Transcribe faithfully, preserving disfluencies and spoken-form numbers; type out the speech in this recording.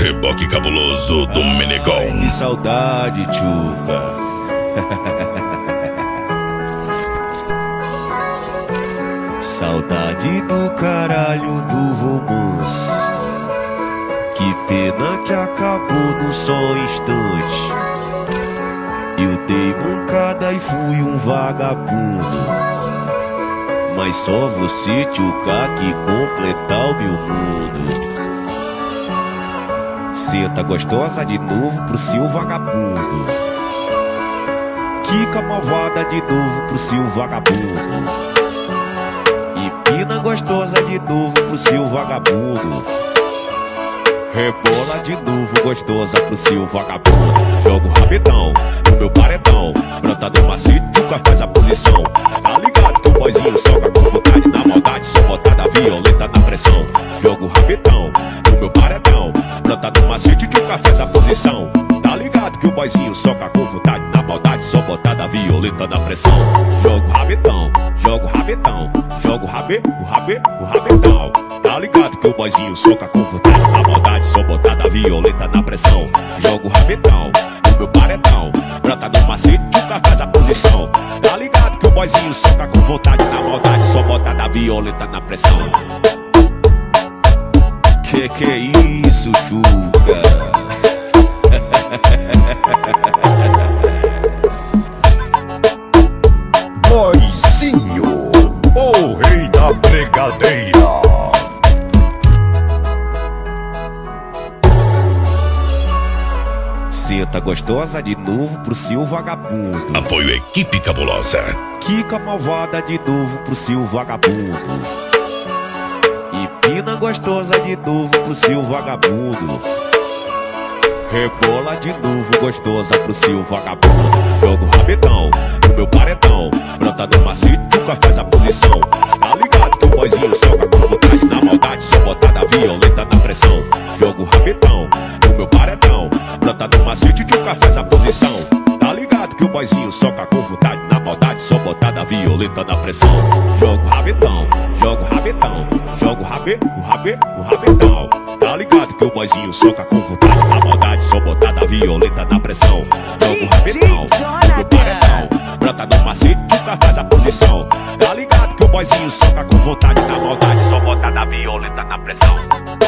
Reboque cabuloso do Menegão. Que saudade, tchuca. Saudade do caralho do romance. Que pena que acabou num só instante. Eu dei mancada e fui um vagabundo, mas só você, tchuca, que completar o meu mundo. Senta gostosa de novo pro seu vagabundo. Quica malvada de novo pro seu vagabundo. Empina gostosa de novo pro seu vagabundo. Rebola de novo gostosa pro seu vagabundo. Joga o rabetão no meu paredão. Brota no macete, nunca faz a posição. Tá ligado que o boizinho soca com vontade. Na maldade, só botada violenta na pressão. Joga o rabetão no meu paredão. Brota no macete, nunca faz a posição. Tá ligado que o boizinho soca com vontade. Na maldade, só botada violenta na pressão. Joga o rabetão, joga o rabetão. Joga o rabe, o rabe, o rabetão. Tá ligado que o boizinho soca com vontade. Na maldade, só botada violenta na pressão. Joga o rabetão no meu paredão. Brota no macete, nunca faz a posição. Tá ligado que o boizinho soca com vontade. Na maldade, só botada violenta na pressão. Que que é isso, tchuca? Boizinho, o rei da bregadeira. Senta gostosa de novo pro seu vagabundo. Apoio Equipe Cabulosa. Quica malvada de novo pro seu vagabundo. Empina gostosa de novo pro seu vagabundo. Rebola de novo gostosa pro seu vagabundo. Joga o rabetão no meu paredão. Brota no macete, nunca faz a posição. Tá ligado que o boizinho soca com vontade. Na maldade, só botada violenta na pressão. Joga o rabetão no meu paredão. Brota no macete, nunca faz a posição. Tá ligado que o boizinho soca com vontade. Na maldade, só botada violenta na pressão. Joga o rabetão, joga o rabetão. Joga o rabe, o rabe, o rabetão. Tá ligado que o boizinho soca com vontade. Na maldade, só botada violenta na pressão. Joga o rabetão no meu paredão. Brota no macete, nunca faz a posição. Tá ligado que o boizinho soca com vontade. Na maldade, só botada violenta na pressão.